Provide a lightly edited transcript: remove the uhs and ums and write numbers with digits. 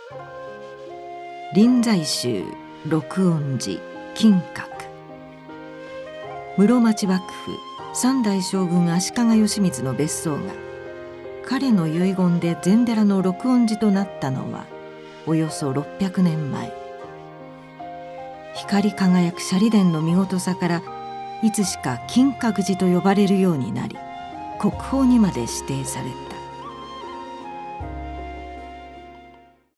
臨済宗録音寺金閣。室町幕府三代将軍足利義満の別荘が彼の遺言で禅寺の録音寺となったのはおよそ600年前。光り輝く舎利殿の見事さからいつしか金閣寺と呼ばれるようになり、国宝にまで指定された。